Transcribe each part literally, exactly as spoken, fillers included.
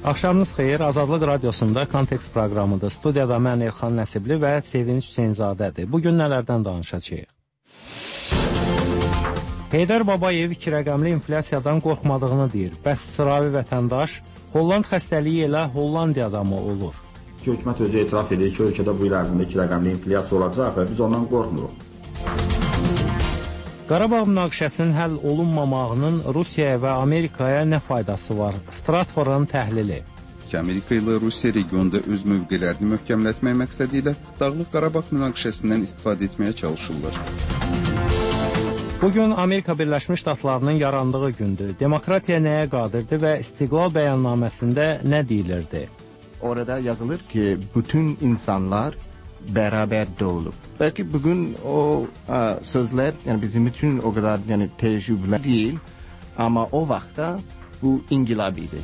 Axşamınız xeyir, Azadlıq Radiosunda Kontekst proqramıdır. Studiyada mən Elxan Nəsibli və Sevinç Hüseynzadədir. Bugün nələrdən danışacağıq? Heydər Babayev iki rəqəmli inflyasiyadan qorxmadığını deyir. Bəs sıravi vətəndaş Holland xəstəliyi ilə Hollandiyada mı olur? Hökumət özü etiraf edir ki, ölkədə bu il ərzində iki rəqəmli inflyasiya olacaq və biz ondan qorxmuruq. Qarabağ münaqişəsinin həll olunmamağının Rusiyaya və Amerikaya nə faydası var? Stratforun təhlili. Amerika ilə Rusiya regionda öz mövqelərini möhkəmlətmək məqsədi ilə Dağlıq Qarabağ münaqişəsindən istifadə etməyə çalışırlar. Bugün Amerika Birləşmiş Ştatlarının yarandığı gündür. Demokratiya nəyə qadirdir və İstiqlal bəyannaməsində nə deyilirdi? Orada yazılır ki, bütün insanlar beraber doğulur. Belki bugün o a, sözler yani bizim için o kadar yani tecrübe değil ama o vaxtda bu inqilabiydi.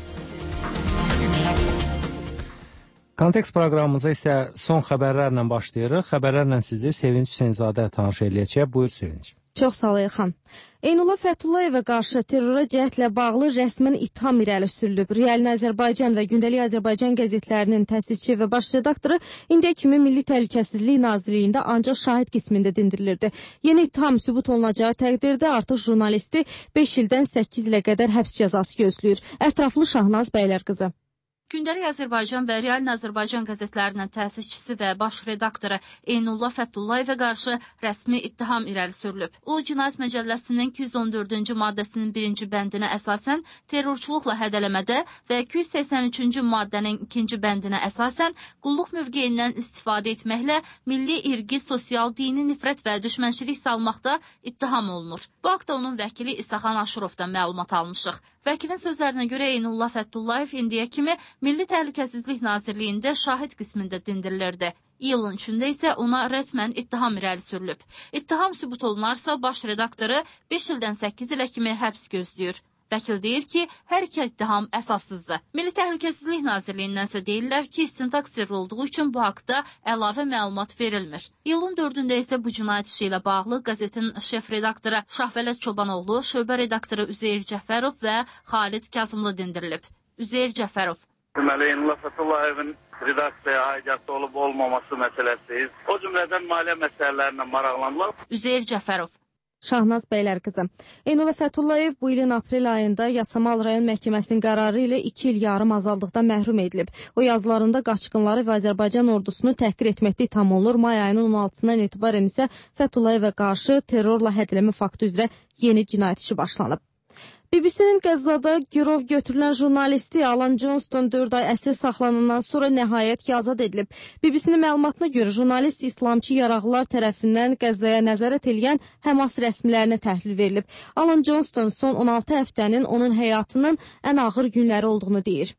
Kontekst proqramımıza isə son xəbərlərlə başlayırıq. Xəbərlərlə sizi Sevinç Hüseynzadə tanış eləyəcək. Buyur Sevinç. Çox sağ ol Elxan. Eynullah Fətullayevə qarşı terrora cəhdlə bağlı rəsmən ittiham irəli sürülüb. Realin Azərbaycan və Gündəlik Azərbaycan qəzetlərinin təsisçi və baş redaktoru indiyə kimi Milli Təhlükəsizlik Nazirliyində ancaq şahid qismində dindirilirdi. Yeni ittiham sübut olunacağı təqdirdə artıq jurnalisti beş ildən səkkiz ilə qədər həbs cəzası gözləyir. Ətraflı Şahnaz Bəylərqızı. Gündəlik Azərbaycan və Realin Azərbaycan qəzetlərinin təsisçisi və baş redaktoru Eynullah Fətullayevə qarşı rəsmi ittiham irəli sürülüb. O, Cinayət Məcəlləsinin iki yüz on dördüncü maddəsinin birinci bəndinə əsasən terrorçuluqla hədələmədə və iki yüz səksən üçüncü maddənin ikinci bəndinə əsasən qulluq mövqeyindən istifadə etməklə milli, irqi, sosial, dini nifrət və düşmənçilik salmaqda ittiham olunur. Bu haqda onun vəkili İsaxan Aşırovdan məlumat almışıq. Vəkilin sözlərinə görə Eynullah Fəttullayev indiyə kimi Milli Təhlükəsizlik Nazirliyində şahid qismində dindirilirdi. İyulun üçündə isə ona rəsmən ittiham irəli sürülüb. İttiham sübut olunarsa, baş redaktoru beş ildən səkkiz ilə kimi həbs gözləyir. Vəkil deyir ki, hər iki ittiham əsassızdır. Milli Təhlükəsizlik Nazirliyindən isə deyirlər ki, istintaq sirri olduğu üçün bu haqda əlavə məlumat verilmir. İyulun dördündə isə bu cinayət işi ilə bağlı qəzetin şef redaktoru Şahvələt Çobanoğlu, şöbə redaktoru Üzeyir Cəfərov və Xalid Kazımlı dindirilib. Üzeyir Cəfərov. Deməli, Eynullah Fətullayevin redaksiyaya aidiyyatı olub olmaması məsələsi, o cümlədən maliyyə məsələlərinə maraqlanırlar. Üzeyir Cəfərov. Şahnaz Bəylərqızı. Eynullah Fəthullayev bu ilin aprel ayında Yasamal rayon məhkəməsinin qərarı ilə iki il yarım azadlıqdan məhrum edilib. O yazılarında qaçqınları və Azərbaycan ordusunu təhqir etməkdə itham olunur. May ayının on altısından etibarən isə Fətullayevə qarşı terrorla hədələmə faktı üzrə yeni cinayət işi başlanıb. B B C-nin Qəzzada girov götürülən jurnalisti Alan Johnston dörd ay əsir saxlanandan sonra nəhayət ki azad edilib. B B C-nin məlumatına görə jurnalist İslamçı yaraqlılar tərəfindən Qəzzaya nəzarət edən Həmas rəsmilərinə təhvil verilib. Alan Johnston son on altı həftənin onun həyatının ən ağır günləri olduğunu deyir.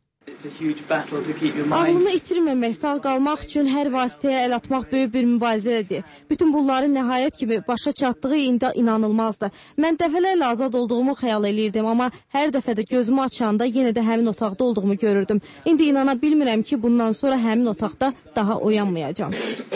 Ağlını itirməmək, sağ qalmaq üçün hər vasitəyə əl atmaq böyük bir mübarizədir. Bütün bunların nəhayət kimi başa çatdığı indi inanılmazdır. Mən dəfələrlə azad olduğumu xəyal eləyirdim, amma hər dəfə də gözümü açanda yenə də həmin otaqda olduğumu görürdüm. İndi inana bilmirəm ki, bundan sonra həmin otaqda daha oyanmayacağam.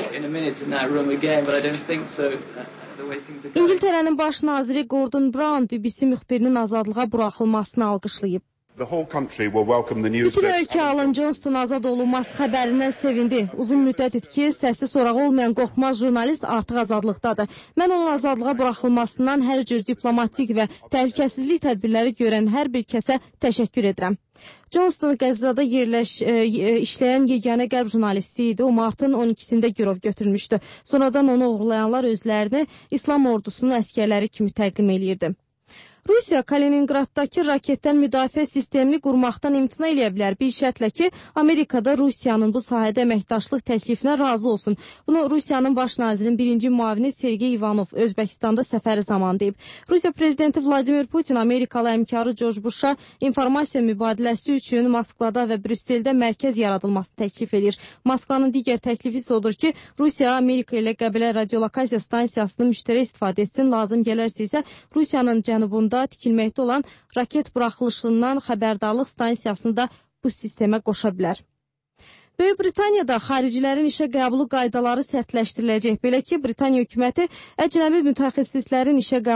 İngiltərənin baş naziri Gordon Brown B B C müxbirinin azadlığa buraxılmasını alqışlayıb. Bütün ölkə Alan Johnston azad olunması xəbərindən sevindi. Uzun müddətdir ki, səsi sorağı olmayan qorxmaz jurnalist artıq azadlıqdadır. Mən onun azadlığa buraxılmasından hər cür diplomatik və təhlükəsizlik tədbirləri görən hər bir kəsə təşəkkür edirəm. Johnston Qəzzada yerləş, e, işləyən yeganə qərb jurnalisti idi. O martın on ikisində girov götürülmüşdü. Sonradan onu uğurlayanlar özlərini İslam ordusunun əskərləri kimi təqdim eləyirdi. Rusiya Kaliningraddakı raketdən müdafiə sistemini qurmaqdan imtina eləyə bilər. Bir şərtlə ki, Amerikada Rusiyanın bu sahədə əməkdaşlıq təklifinə razı olsun. Bunu Rusiyanın baş nazirinin birinci müavini Sergey Ivanov Özbəkistanda səfəri zamanı deyib. Rusiya prezidenti Vladimir Putin Amerikalı həmkarı George Bush'a informasiya mübadiləsi üçün Moskvada və Brüsseldə mərkəz yaradılmasını təklif edir. Moskvanın digər təklifi isə odur ki, Rusiya Amerika ilə Qəbələ radiolokasiya stansiyasını müştərək istifadə etsin. Lazım gələrsə isə Rusiyanın cənubunda tikilməkdə olan raket buraxılışından xəbərdarlıq stansiyasını da bu sistemə qoşa bilər. Böyük Britaniyada xaricilərin işə qəbulu qaydaları sərtləşdiriləcək. Belə ki, Britaniya hökuməti əcnəbi mütəxəssislərin işə qəbulu